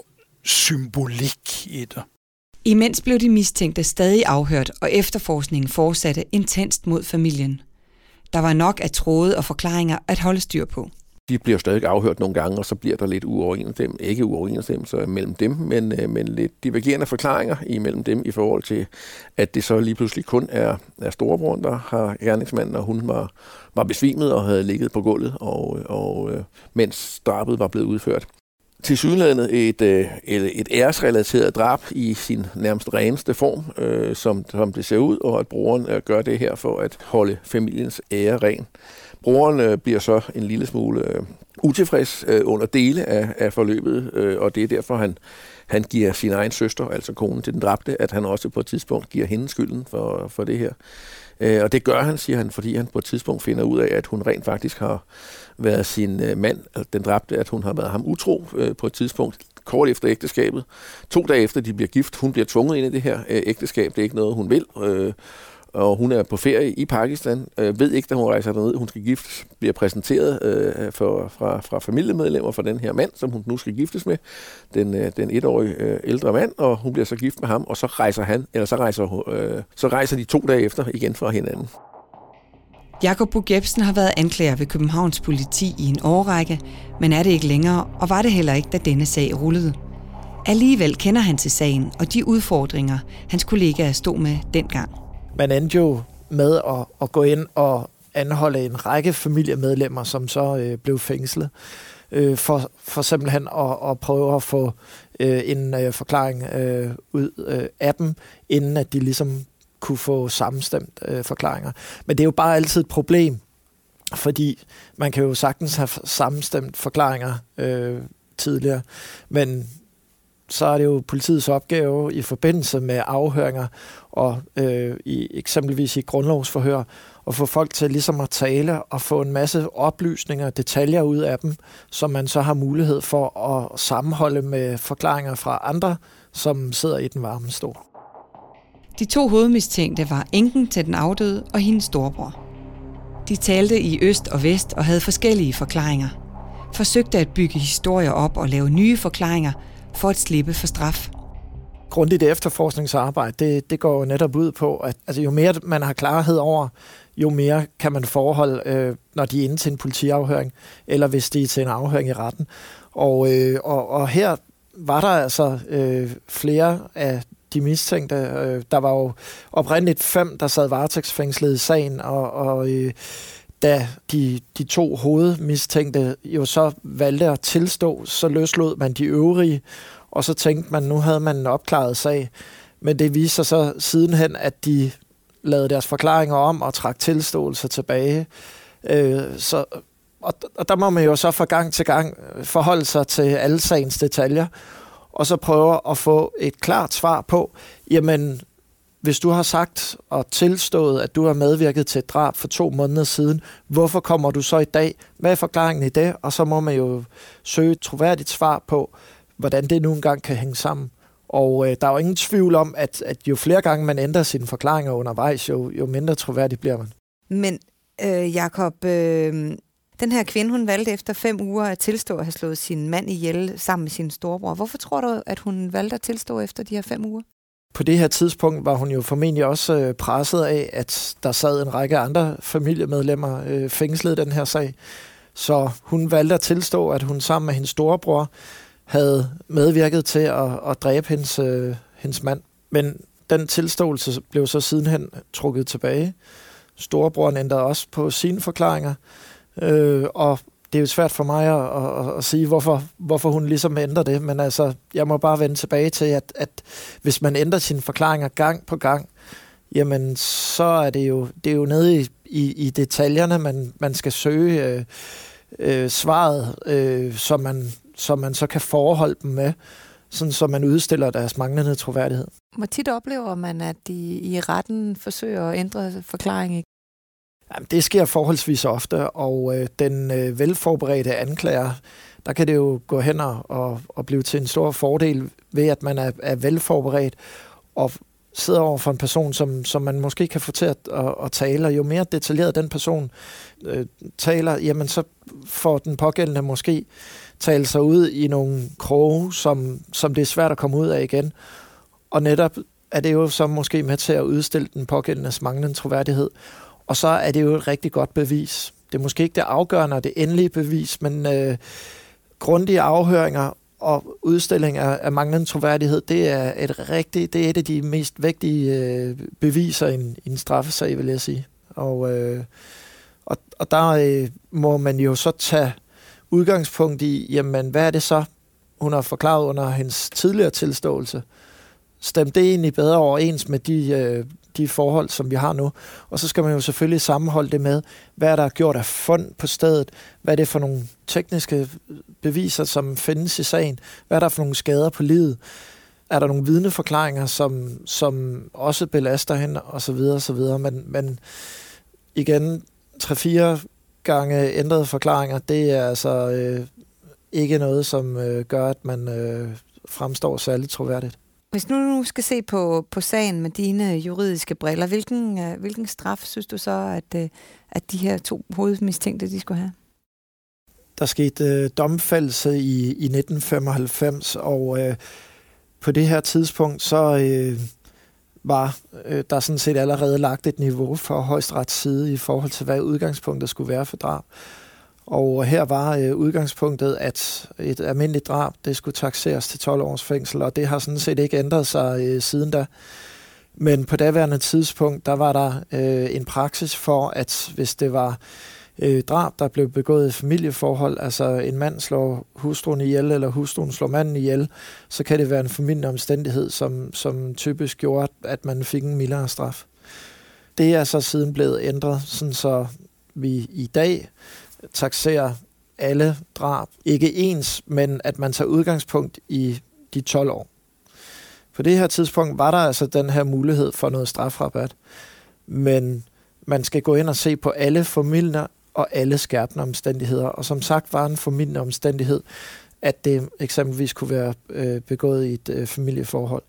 symbolik i det. Imens blev de mistænkte stadig afhørt, og efterforskningen fortsatte intenst mod familien. Der var nok af tråde og forklaringer at holde styr på. De bliver stadig afhørt nogle gange, og så bliver der lidt ikke uoverensstemmelse mellem dem, men lidt divergerende forklaringer imellem dem i forhold til, at det så lige pludselig kun er storebroren, der har gerningsmanden, og hun var besvimet og havde ligget på gulvet, og mens drabet var blevet udført. Tilsyneladende et æresrelateret drab i sin nærmest reneste form, som det ser ud, og at broren gør det her for at holde familiens ære ren. Broren bliver så en lille smule utilfreds under dele af forløbet, og det er derfor, han giver sin egen søster, altså konen til den dræbte, at han også på et tidspunkt giver hende skylden for det her. Og det gør han, siger han, fordi han på et tidspunkt finder ud af, at hun rent faktisk har været sin mand, den dræbte, at hun har været ham utro på et tidspunkt, kort efter ægteskabet. 2 dage efter de bliver gift, hun bliver tvunget ind i det her ægteskab, det er ikke noget, hun vil, og hun er på ferie i Pakistan, ved ikke, da hun rejser derned, hun skal giftes, bliver præsenteret fra familiemedlemmer for den her mand, som hun nu skal giftes med, den 1-årige ældre mand, og hun bliver så gift med ham, og så rejser de 2 dage efter igen fra hinanden. Jakob Buch Jepsen har været anklager ved Københavns politi i en årrække, men er det ikke længere, og var det heller ikke, da denne sag rullede. Alligevel kender han til sagen og de udfordringer, hans kollegaer stod med dengang. Man endte jo med at gå ind og anholde en række familiemedlemmer, som så blev fængslet, for simpelthen at prøve at få en forklaring ud af dem, inden at de ligesom kunne få sammenstemt forklaringer. Men det er jo bare altid et problem, fordi man kan jo sagtens have sammenstemt forklaringer tidligere, men så er det jo politiets opgave i forbindelse med afhøringer og eksempelvis i grundlovsforhør at få folk til ligesom at tale og få en masse oplysninger og detaljer ud af dem, som man så har mulighed for at sammenholde med forklaringer fra andre, som sidder i den varme stol. De 2 hovedmistænkte var enken til den afdøde og hendes storebror. De talte i øst og vest og havde forskellige forklaringer. Forsøgte at bygge historier op og lave nye forklaringer for at slippe for straf. grundigt efterforskningsarbejde, det går jo netop ud på, at altså, jo mere man har klarhed over, jo mere kan man forholde, når de er inde til en politiafhøring, eller hvis de er til en afhøring i retten. Og her var der altså flere af de mistænkte. Der var jo oprindeligt 5, der sad varetægtsfængslet i sagen, og da de 2 hovedmistænkte jo så valgte at tilstå, så løslod man de øvrige, og så tænkte man, nu havde man en opklaret sag. Men det viste sig så sidenhen, at de lavede deres forklaringer om og trak tilståelser tilbage. Og der må man jo så fra gang til gang forholde sig til alle sagens detaljer, og så prøve at få et klart svar på, jamen, hvis du har sagt og tilstået, at du har medvirket til et drab for 2 måneder siden, hvorfor kommer du så i dag? Hvad er forklaringen i det? Og så må man jo søge et troværdigt svar på, hvordan det nu engang kan hænge sammen. Og der er jo ingen tvivl om, at jo flere gange man ændrer sine forklaringer undervejs, jo mindre troværdigt bliver man. Men Jakob, den her kvinde, hun valgte efter 5 uger at tilstå at have slået sin mand ihjel sammen med sin storebror. Hvorfor tror du, at hun valgte at tilstå efter de her 5 uger? På det her tidspunkt var hun jo formentlig også presset af, at der sad en række andre familiemedlemmer fængslet i den her sag. Så hun valgte at tilstå, at hun sammen med hendes storebror havde medvirket til at dræbe hendes mand. Men den tilståelse blev så sidenhen trukket tilbage. Storebroren ændrede også på sine forklaringer, og det er jo svært for mig at sige, hvorfor hun ligesom ændrer det, men altså, jeg må bare vende tilbage til, at hvis man ændrer sine forklaringer gang på gang, jamen, så er det er jo nede i detaljerne, man skal søge svaret, så man så kan forholde dem med, sådan så man udstiller deres manglende troværdighed. Hvor tit oplever man, at de i retten forsøger at ændre forklaringen? Jamen, det sker forholdsvis ofte, og den velforberedte anklager, der kan det jo gå hen og blive til en stor fordel ved, at man er velforberedt og sidder over for en person, som man måske kan få til at tale, og jo mere detaljeret den person taler, jamen så får den pågældende måske tale sig ud i nogle kroge, som det er svært at komme ud af igen. Og netop er det jo så måske med til at udstille den pågældendes manglende troværdighed. Og så er det jo et rigtig godt bevis. Det er måske ikke det afgørende og det endelige bevis, men grundige afhøringer og udstilling af manglende troværdighed, det er et af de mest vægtige beviser i en straffesag, vil jeg sige. Og der må man jo så tage udgangspunkt i, jamen hvad er det så, hun har forklaret under hendes tidligere tilståelse? Stemte det egentlig bedre overens med de forhold, som vi har nu? Og så skal man jo selvfølgelig sammenholde det med, hvad er der gjort af fund på stedet? Hvad er det for nogle tekniske beviser, som findes i sagen? Hvad er der for nogle skader på livet? Er der nogle vidneforklaringer, som også belaster hende? Og så videre, og så videre. Men igen, 3-4 gange ændrede forklaringer, det er altså ikke noget, som gør, at man fremstår særligt troværdigt. Hvis nu skal se på sagen med dine juridiske briller, hvilken straf synes du så, at de her 2 hovedmistænkte, de skulle have? Der skete domfældelse i 1995, og på det her tidspunkt, så var der sådan set allerede lagt et niveau for Højesterets side i forhold til, hvad udgangspunktet skulle være for drab. Og her var udgangspunktet, at et almindeligt drab, det skulle takseres til 12 års fængsel, og det har sådan set ikke ændret sig siden da. Men på daværende tidspunkt, der var der en praksis for, at hvis det var drab, der blev begået i familieforhold, altså en mand slår hustruen ihjel, eller hustruen slår manden ihjel, så kan det være en formildende omstændighed, som typisk gjorde, at man fik en mildere straf. Det er så siden blevet ændret, sådan så vi i dag takserer alle drab. Ikke ens, men at man tager udgangspunkt i de 12 år. På det her tidspunkt var der altså den her mulighed for noget strafrabat, men man skal gå ind og se på alle formildende og alle skærpende omstændigheder. Og som sagt var en formildende omstændighed, at det eksempelvis kunne være begået i et familieforhold.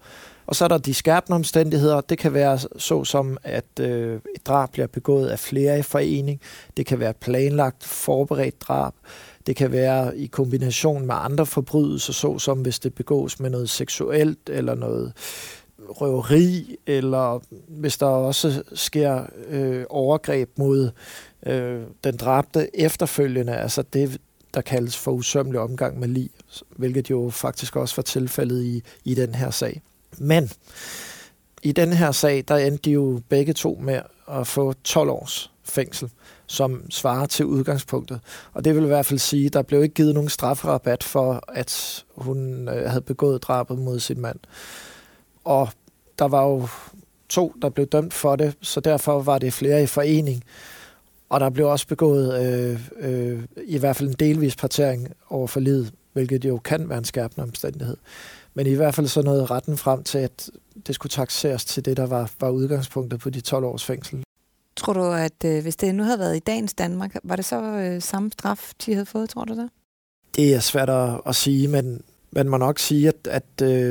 Og så er der de skærpende omstændigheder. Det kan være såsom, at et drab bliver begået af flere i forening. Det kan være planlagt, forberedt drab. Det kan være i kombination med andre forbrydelser, såsom hvis det begås med noget seksuelt eller noget røveri, eller hvis der også sker overgreb mod den dræbte efterfølgende, altså det, der kaldes for usømmelig omgang med lig, hvilket jo faktisk også var tilfældet i den her sag. Men i den her sag, der endte de jo begge to med at få 12 års fængsel, som svarer til udgangspunktet. Og det vil i hvert fald sige, at der blev ikke givet nogen strafferabat for, at hun havde begået drabet mod sin mand. Og der var jo 2, der blev dømt for det, så derfor var det flere i forening. Og der blev også begået i hvert fald en delvis partering over for livet, hvilket jo kan være en skærpende omstændighed. Men i hvert fald så nåede retten frem til, at det skulle takseres til det, der var udgangspunktet på de 12 års fængsel. Tror du, at hvis det nu havde været i dagens Danmark, var det så samme straf, de havde fået, tror du det? Det er svært at sige, men man må nok sige, at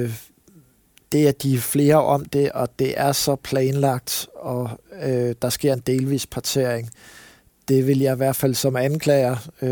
det, at de er flere om det, og det er så planlagt, og der sker en delvis partering, det vil jeg i hvert fald som anklager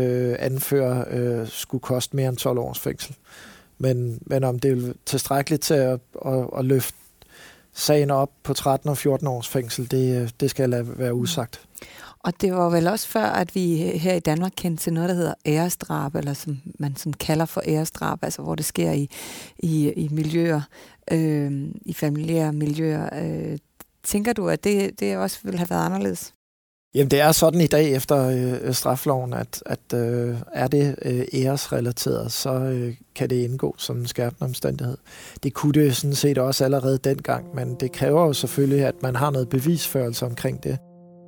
anføre skulle koste mere end 12 års fængsel. Men om det er tilstrækkeligt til at løfte sagen op på 13 og 14 års fængsel, det skal jeg lade være usagt. Og det var vel også før, at vi her i Danmark kendte til noget, der hedder æresdrab, eller som man kalder for æresdrab, altså hvor det sker i miljøer, i familiære miljøer. Tænker du, at det også ville have været anderledes? Jamen det er sådan i dag efter strafloven, at er det æresrelateret, så kan det indgå som en skærpende omstændighed. Det kunne det sådan set også allerede dengang, men det kræver jo selvfølgelig, at man har noget bevisførelse omkring det.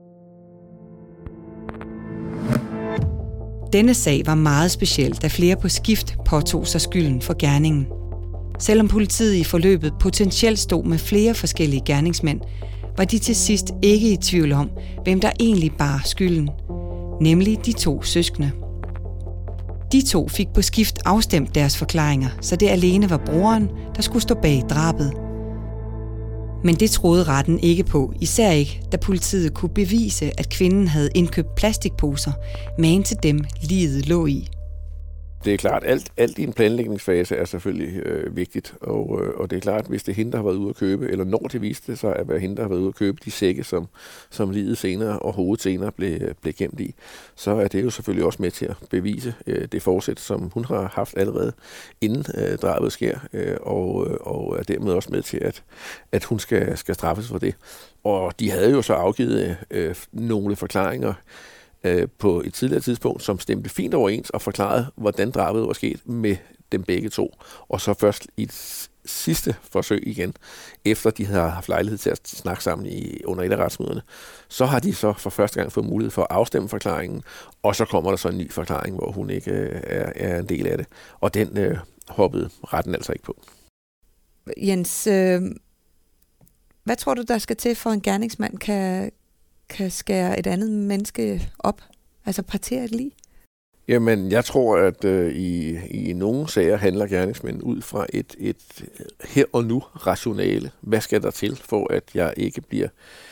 Denne sag var meget speciel, da flere på skift påtog sig skylden for gerningen. Selvom politiet i forløbet potentielt stod med flere forskellige gerningsmænd, var de til sidst ikke i tvivl om, hvem der egentlig bar skylden, nemlig de 2 søskende. De 2 fik på skift afstemt deres forklaringer, så det alene var broren, der skulle stå bag drabet. Men det troede retten ikke på, især ikke, da politiet kunne bevise, at kvinden havde indkøbt plastikposer, magen til dem liget lå i. Det er klart, alt i en planlægningsfase er selvfølgelig vigtigt, og det er klart, hvis det er hende, der har været ude at købe, eller når det viste sig at være hende, der har været ude at købe de sække, som liget senere og hovedet senere blev gemt i, så er det jo selvfølgelig også med til at bevise det forsæt, som hun har haft allerede inden drabet sker, og er dermed også med til, at hun skal straffes for det. Og de havde jo så afgivet nogle forklaringer på et tidligere tidspunkt, som stemte fint overens og forklarede, hvordan drabet var sket med dem begge 2. Og så først i et sidste forsøg igen, efter de havde haft lejlighed til at snakke sammen under et af retsmøderne, så har de så for første gang fået mulighed for at afstemme forklaringen, og så kommer der så en ny forklaring, hvor hun ikke er en del af det. Og den hoppede retten altså ikke på. Jens, hvad tror du, der skal til, for en gerningsmand kan skære et andet menneske op? Altså partere et lig? Jamen, jeg tror, at i nogle sager handler gerningsmænd ud fra et her og nu rationale. Hvad skal der til, for at jeg ikke bliver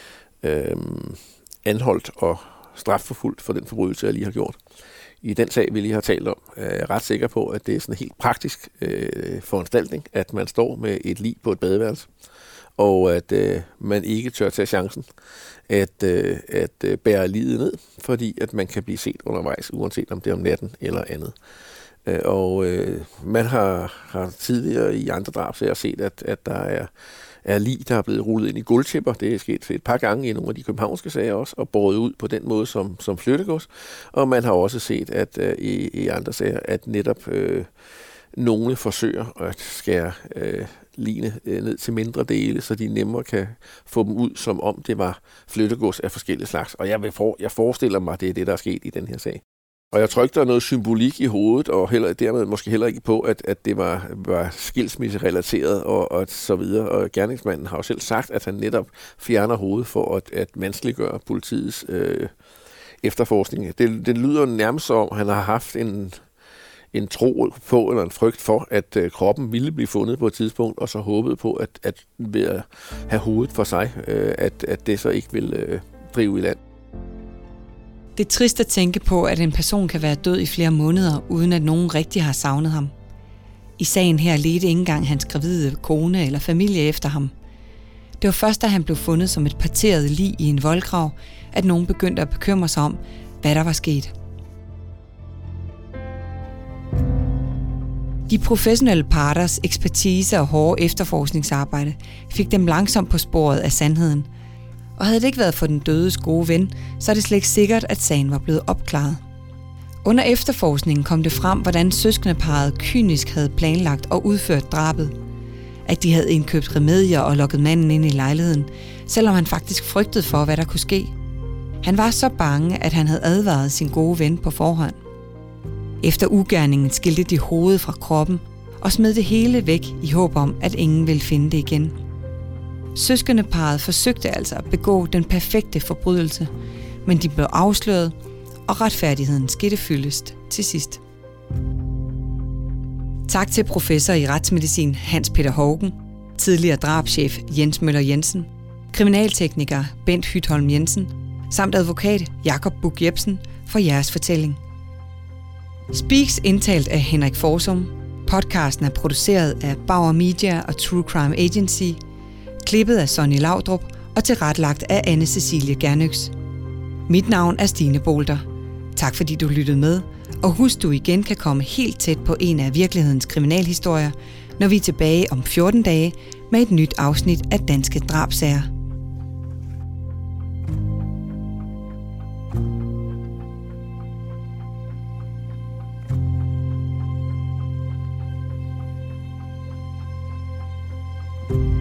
anholdt og strafforfulgt for den forbrydelse, jeg lige har gjort? I den sag, vi lige har talt om, er jeg ret sikker på, at det er sådan en helt praktisk foranstaltning, at man står med et lig på et badeværelse, og at man ikke tør tage chancen at bære liget ned, fordi at man kan blive set undervejs, uanset om det er om natten eller andet. Man har tidligere i andre drabsager set, at der er lig, der er blevet rullet ind i gulvtæpper. Det er sket et par gange i nogle af de københavnske sager også, og båret ud på den måde som flyttegods. Og man har også set, at i andre sager, at netop nogle forsøger at skære ligene ned til mindre dele, så de nemmere kan få dem ud, som om det var flyttegods af forskellige slags. Og jeg forestiller mig, at det er det, der er sket i den her sag. Og jeg tror ikke, der er noget symbolik i hovedet, og dermed måske heller ikke på, at det var skilsmisserelateret og så videre. Og gerningsmanden har jo selv sagt, at han netop fjerner hovedet for at vanskeliggøre politiets efterforskning. Det lyder nærmest som, han har haft en tro på eller en frygt for, at kroppen ville blive fundet på et tidspunkt, og så håbede på, at ved at have hovedet for sig, at det så ikke ville drive i land. Det er trist at tænke på, at en person kan være død i flere måneder, uden at nogen rigtig har savnet ham. I sagen her ledte ikke engang hans gravide kone eller familie efter ham. Det var først, da han blev fundet som et parteret lig i en voldgrav, at nogen begyndte at bekymre sig om, hvad der var sket. De professionelle parters ekspertise og hårde efterforskningsarbejde fik dem langsomt på sporet af sandheden. Og havde det ikke været for den dødes gode ven, så er det slet ikke sikkert, at sagen var blevet opklaret. Under efterforskningen kom det frem, hvordan søskendeparret kynisk havde planlagt og udført drabet. At de havde indkøbt remedier og lukket manden ind i lejligheden, selvom han faktisk frygtede for, hvad der kunne ske. Han var så bange, at han havde advaret sin gode ven på forhånd. Efter ugerningen skilte de hovedet fra kroppen og smed det hele væk i håb om, at ingen ville finde det igen. Søskendeparret forsøgte altså at begå den perfekte forbrydelse, men de blev afsløret, og retfærdigheden skete fyldest til sidst. Tak til professor i retsmedicin Hans Peter Haugen, tidligere drabschef Jens Møller Jensen, kriminaltekniker Bent Hytholm Jensen, samt advokat Jakob Buch Jepsen for jeres fortælling. Speaks indtalt af Henrik Forsum. Podcasten er produceret af Bauer Media og True Crime Agency, klippet af Sonny Laudrup og tilrettelagt af Anne Cecilie Gernøks. Mit navn er Stine Bolter. Tak fordi du lyttede med, og husk du igen kan komme helt tæt på en af virkelighedens kriminalhistorier, når vi er tilbage om 14 dage med et nyt afsnit af Danske Drabsager. you